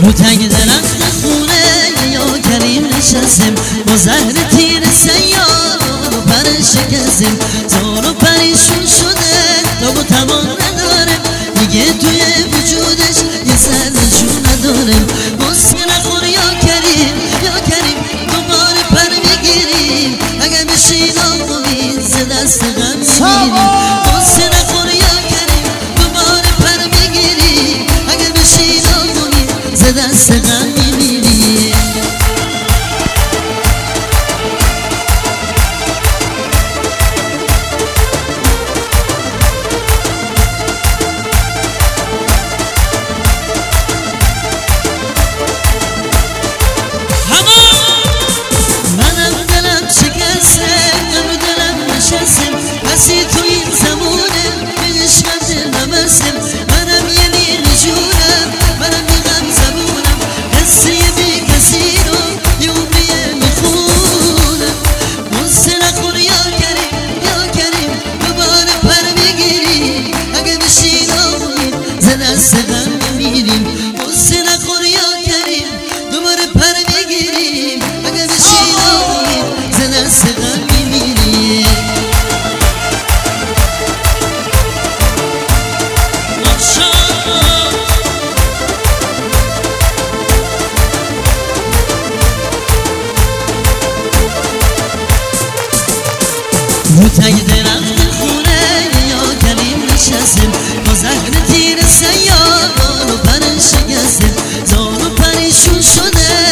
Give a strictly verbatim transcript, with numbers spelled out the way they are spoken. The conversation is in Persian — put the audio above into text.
رو تنگ درخت خونه یا کریم نشستیم با زهر تیر سیار و پر شکستیم زار و پریشون شده تاب و توان نداره دیگه توی وجودش یه سر نشون نداره بسکه نخور یا کریم یا کریم دوباره پر میگیریم اگه بشین آقوی ز دست غم میمیریم بسکه نخور یا کریم دوباره پر میگیریم اگه بشین آقوی ز دست غم میمیریم کسی تو این زمونه به عشقت نبستم منم یه نیل جونم منم یه غم زبونم قصه بی کسی رو یه عمریه میخونم قصه نخور یا کریم یا کریم دوباره پر میگیریم اگه بشین آقوید ز دست غم میمیریم قصه نخور یا کریم دوباره پر میگیریم اگه بشین آقوید ز دست غم میمیریم رو تنگ درخت خونه یا کریم نشستیم با زهر تیر سیار و پر شکستیم زار و پریشون شده